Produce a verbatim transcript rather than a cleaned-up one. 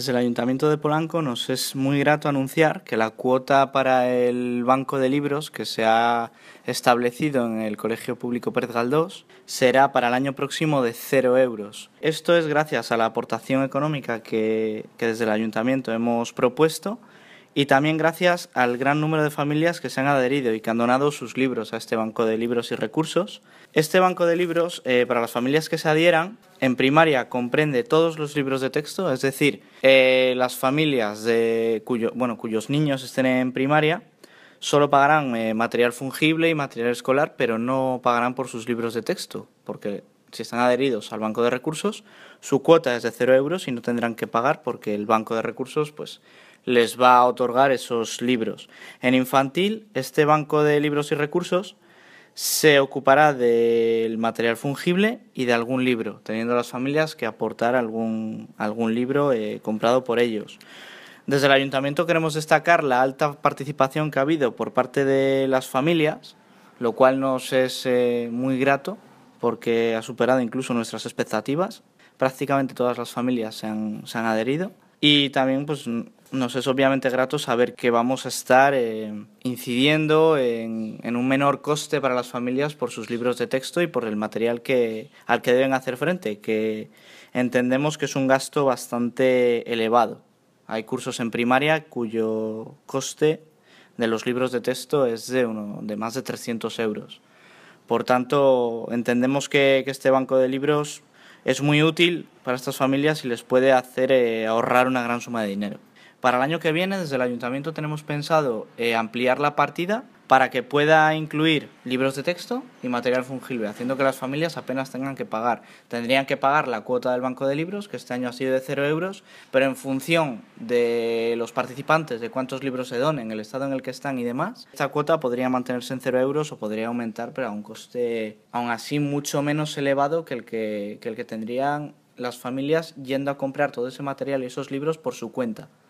Desde el Ayuntamiento de Polanco nos es muy grato anunciar que la cuota para el banco de libros que se ha establecido en el Colegio Público Pérez Galdós será para el año próximo de cero euros. Esto es gracias a la aportación económica que, que desde el Ayuntamiento hemos propuesto y también gracias al gran número de familias que se han adherido y que han donado sus libros a este banco de libros y recursos. Este banco de libros, eh, para las familias que se adhieran, en primaria comprende todos los libros de texto, es decir, eh, las familias de cuyo, bueno, cuyos niños estén en primaria solo pagarán eh, material fungible y material escolar, pero no pagarán por sus libros de texto, porque si están adheridos al banco de recursos, su cuota es de cero euros y no tendrán que pagar porque el banco de recursos pues, les va a otorgar esos libros. En infantil, este banco de libros y recursos se ocupará del material fungible y de algún libro, teniendo las familias que aportar algún, algún libro eh, comprado por ellos. Desde el Ayuntamiento queremos destacar la alta participación que ha habido por parte de las familias, lo cual nos es eh, muy grato porque ha superado incluso nuestras expectativas. Prácticamente todas las familias se han, se han adherido y también pues, nos es obviamente grato saber que vamos a estar eh, incidiendo en, en un menor coste para las familias por sus libros de texto y por el material que, al que deben hacer frente, que entendemos que es un gasto bastante elevado. Hay cursos en primaria cuyo coste de los libros de texto es de, uno, de más de trescientos euros. Por tanto, entendemos que, que este banco de libros es muy útil para estas familias y les puede hacer eh, ahorrar una gran suma de dinero. Para el año que viene, desde el Ayuntamiento tenemos pensado eh, ampliar la partida para que pueda incluir libros de texto y material fungible, haciendo que las familias apenas tengan que pagar. Tendrían que pagar la cuota del banco de libros, que este año ha sido de cero euros, pero en función de los participantes, de cuántos libros se donen, el estado en el que están y demás, esta cuota podría mantenerse en cero euros o podría aumentar, pero a un coste aún así mucho menos elevado que el que, que el que tendrían las familias yendo a comprar todo ese material y esos libros por su cuenta.